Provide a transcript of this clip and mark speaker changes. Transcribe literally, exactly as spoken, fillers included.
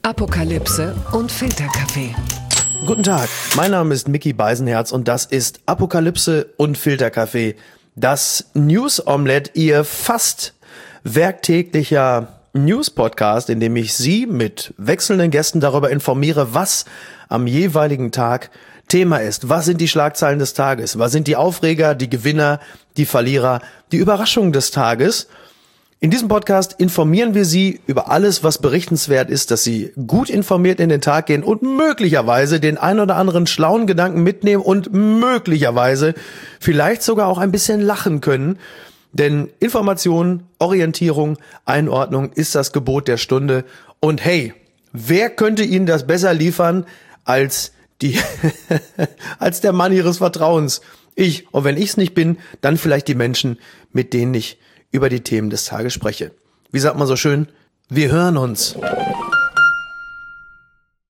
Speaker 1: Apokalypse und Filterkaffee.
Speaker 2: Guten Tag, mein Name ist Micky Beisenherz und das ist Apokalypse und Filterkaffee, das News-Omelette, Ihr fast werktäglicher News-Podcast, in dem ich Sie mit wechselnden Gästen darüber informiere, was am jeweiligen Tag Thema ist. Was sind die Schlagzeilen des Tages? Was sind die Aufreger, die Gewinner, die Verlierer, die Überraschungen des Tages? In diesem Podcast informieren wir Sie über alles, was berichtenswert ist, dass Sie gut informiert in den Tag gehen und möglicherweise den ein oder anderen schlauen Gedanken mitnehmen und möglicherweise vielleicht sogar auch ein bisschen lachen können. Denn Information, Orientierung, Einordnung ist das Gebot der Stunde. Und hey, wer könnte Ihnen das besser liefern als die, als der Mann Ihres Vertrauens? Ich. Und wenn ich es nicht bin, dann vielleicht die Menschen, mit denen ich über die Themen des Tages spreche. Wie sagt man so schön? Wir hören uns.